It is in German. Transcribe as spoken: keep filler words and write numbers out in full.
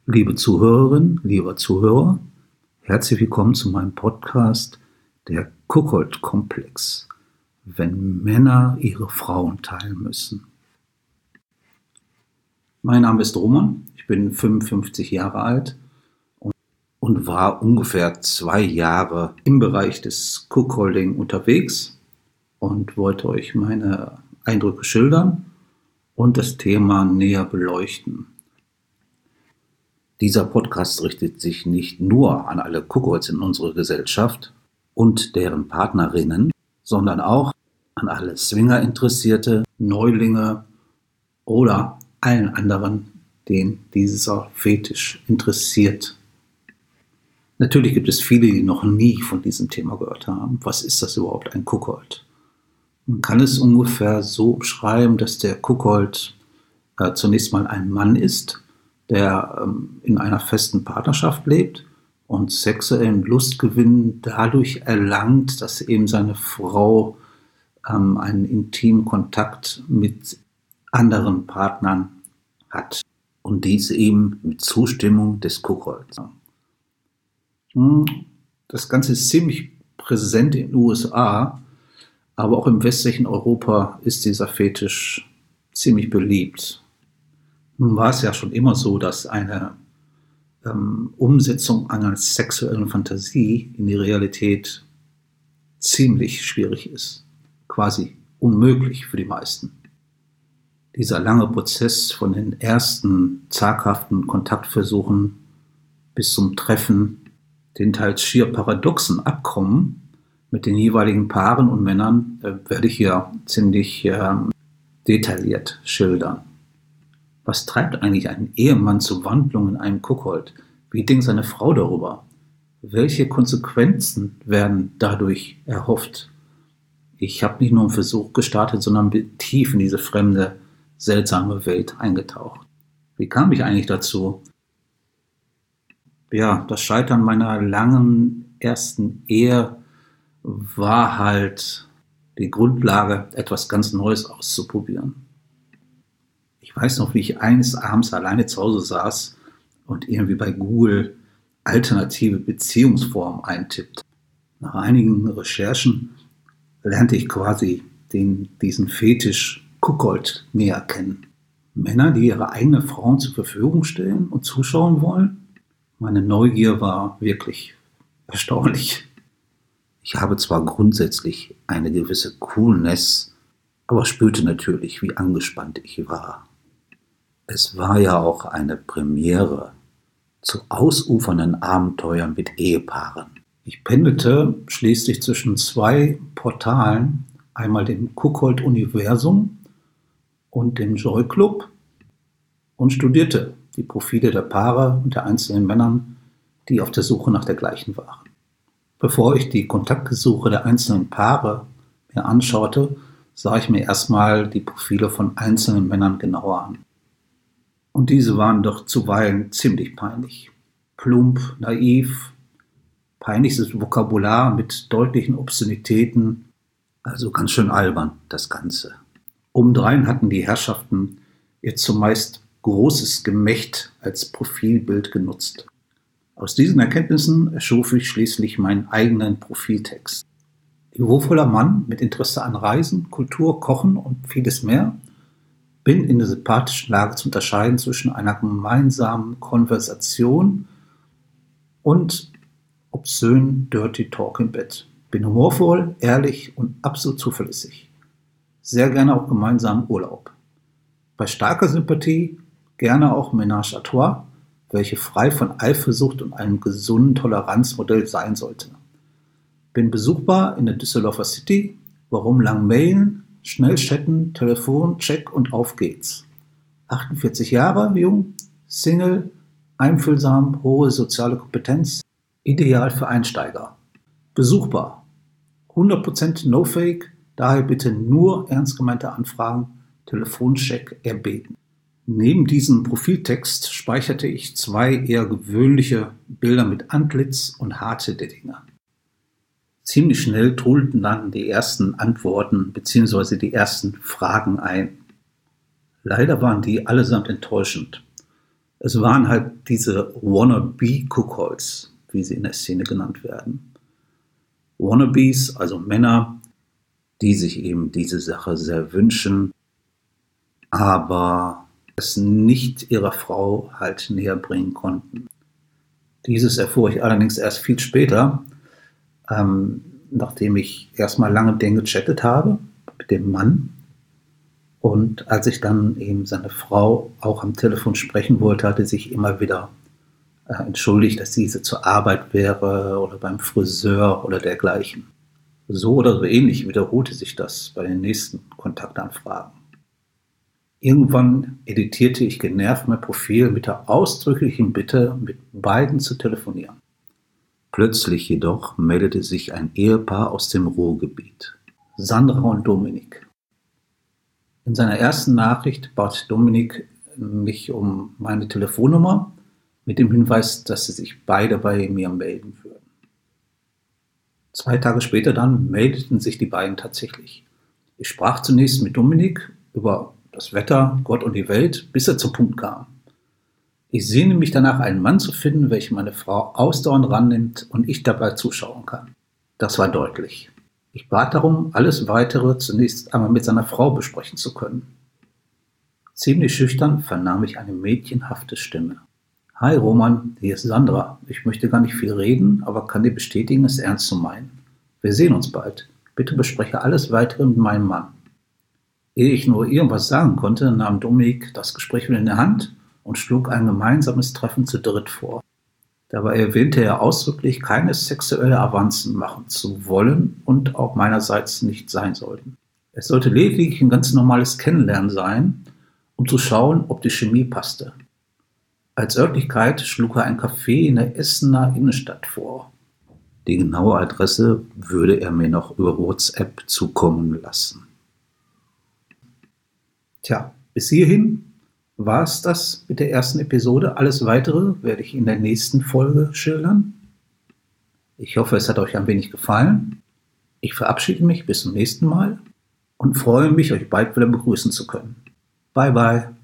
Liebe Zuhörerin, lieber Zuhörer, herzlich willkommen zu meinem Podcast Der Kuckold-Komplex, wenn Männer ihre Frauen teilen müssen. Mein Name ist Roman, ich bin fünfundfünfzig Jahre alt und, und war ungefähr zwei Jahre im Bereich des Cuckolding unterwegs und wollte euch meine Eindrücke schildern und das Thema näher beleuchten. Dieser Podcast richtet sich nicht nur an alle Cuckolds in unserer Gesellschaft und deren Partnerinnen, sondern auch an alle Swinger-Interessierte, Neulinge oder allen anderen, den dieser Fetisch interessiert. Natürlich gibt es viele, die noch nie von diesem Thema gehört haben. Was ist das überhaupt, ein Cuckold? Man kann es ungefähr so beschreiben, dass der Cuckold äh, zunächst mal ein Mann ist, der ähm, in einer festen Partnerschaft lebt und sexuellen Lustgewinn dadurch erlangt, dass eben seine Frau ähm, einen intimen Kontakt mit anderen Partnern hat. Und dies eben mit Zustimmung des Cuckolds. Das Ganze ist ziemlich präsent in den U S A, aber auch im westlichen Europa ist dieser Fetisch ziemlich beliebt. Nun war es ja schon immer so, dass eine ähm, Umsetzung einer sexuellen Fantasie in die Realität ziemlich schwierig ist. Quasi unmöglich für die meisten. Dieser lange Prozess von den ersten zaghaften Kontaktversuchen bis zum Treffen, den teils schier paradoxen Abkommen mit den jeweiligen Paaren und Männern, äh, werde ich hier ziemlich äh, detailliert schildern. Was treibt eigentlich einen Ehemann zur Wandlung in einen Cuckold? Wie denkt seine Frau darüber? Welche Konsequenzen werden dadurch erhofft? Ich habe nicht nur einen Versuch gestartet, sondern bin tief in diese fremde, seltsame Welt eingetaucht. Wie kam ich eigentlich dazu? Ja, das Scheitern meiner langen ersten Ehe war halt die Grundlage, etwas ganz Neues auszuprobieren. Ich weiß noch, wie ich eines Abends alleine zu Hause saß und irgendwie bei Google alternative Beziehungsformen eintippte. Nach einigen Recherchen lernte ich quasi den, diesen Fetisch Cuckold näher kennen. Männer, die ihre eigenen Frauen zur Verfügung stellen und zuschauen wollen. Meine Neugier war wirklich erstaunlich. Ich habe zwar grundsätzlich eine gewisse Coolness, aber spürte natürlich, wie angespannt ich war. Es war ja auch eine Premiere zu ausufernden Abenteuern mit Ehepaaren. Ich pendelte schließlich zwischen zwei Portalen, einmal dem Cuckold-Universum und dem Joy Club, und studierte die Profile der Paare und der einzelnen Männer, die auf der Suche nach der gleichen waren. Bevor ich die Kontaktgesuche der einzelnen Paare mir anschaute, sah ich mir erstmal die Profile von einzelnen Männern genauer an. Und diese waren doch zuweilen ziemlich peinlich. Plump, naiv, peinliches Vokabular mit deutlichen Obszönitäten, also ganz schön albern das Ganze. Obendrein hatten die Herrschaften ihr zumeist großes Gemächt als Profilbild genutzt. Aus diesen Erkenntnissen erschuf ich schließlich meinen eigenen Profiltext. Niveauvoller Mann mit Interesse an Reisen, Kultur, Kochen und vieles mehr, bin in der sympathischen Lage zu unterscheiden zwischen einer gemeinsamen Konversation und obszönen Dirty Talk im Bett. Bin humorvoll, ehrlich und absolut zuverlässig. Sehr gerne auch gemeinsam Urlaub. Bei starker Sympathie gerne auch Ménage à trois, welche frei von Eifersucht und einem gesunden Toleranzmodell sein sollte. Bin besuchbar in der Düsseldorfer City. Warum lang mailen? Schnell chatten, Telefon, Check und auf geht's. achtundvierzig Jahre jung, Single, einfühlsam, hohe soziale Kompetenz, ideal für Einsteiger. Besuchbar, hundert Prozent No-Fake, daher bitte nur ernst gemeinte Anfragen, Telefoncheck erbeten. Neben diesem Profiltext speicherte ich zwei eher gewöhnliche Bilder mit Antlitz und harte Dinge. Ziemlich schnell trudelten dann die ersten Antworten bzw. die ersten Fragen ein. Leider waren die allesamt enttäuschend. Es waren halt diese Wannabe-Cookholz, wie sie in der Szene genannt werden. Wannabes, also Männer, die sich eben diese Sache sehr wünschen, aber es nicht ihrer Frau halt näher bringen konnten. Dieses erfuhr ich allerdings erst viel später, ähm, nachdem ich erstmal lange mit denen gechattet habe, mit dem Mann. Und als ich dann eben seine Frau auch am Telefon sprechen wollte, hatte sich immer wieder äh, entschuldigt, dass diese zur Arbeit wäre oder beim Friseur oder dergleichen. So oder so ähnlich wiederholte sich das bei den nächsten Kontaktanfragen. Irgendwann editierte ich genervt mein Profil mit der ausdrücklichen Bitte, mit beiden zu telefonieren. Plötzlich jedoch meldete sich ein Ehepaar aus dem Ruhrgebiet, Sandra und Dominik. In seiner ersten Nachricht bat Dominik mich um meine Telefonnummer mit dem Hinweis, dass sie sich beide bei mir melden würden. Zwei Tage später dann meldeten sich die beiden tatsächlich. Ich sprach zunächst mit Dominik über das Wetter, Gott und die Welt, bis er zum Punkt kam. Ich sehne mich danach, einen Mann zu finden, welcher meine Frau ausdauernd rannimmt und ich dabei zuschauen kann. Das war deutlich. Ich bat darum, alles Weitere zunächst einmal mit seiner Frau besprechen zu können. Ziemlich schüchtern vernahm ich eine mädchenhafte Stimme. Hi Roman, hier ist Sandra. Ich möchte gar nicht viel reden, aber kann dir bestätigen, es ernst zu meinen. Wir sehen uns bald. Bitte bespreche alles Weitere mit meinem Mann. Ehe ich nur irgendwas sagen konnte, nahm Dominik das Gespräch wieder in der Hand und schlug ein gemeinsames Treffen zu dritt vor. Dabei erwähnte er ausdrücklich, keine sexuelle Avancen machen zu wollen und auch meinerseits nicht sein sollten. Es sollte lediglich ein ganz normales Kennenlernen sein, um zu schauen, ob die Chemie passte. Als Örtlichkeit schlug er ein Café in der Essener Innenstadt vor. Die genaue Adresse würde er mir noch über WhatsApp zukommen lassen. Tja, bis hierhin war es das mit der ersten Episode. Alles Weitere werde ich in der nächsten Folge schildern. Ich hoffe, es hat euch ein wenig gefallen. Ich verabschiede mich bis zum nächsten Mal und freue mich, euch bald wieder begrüßen zu können. Bye, bye.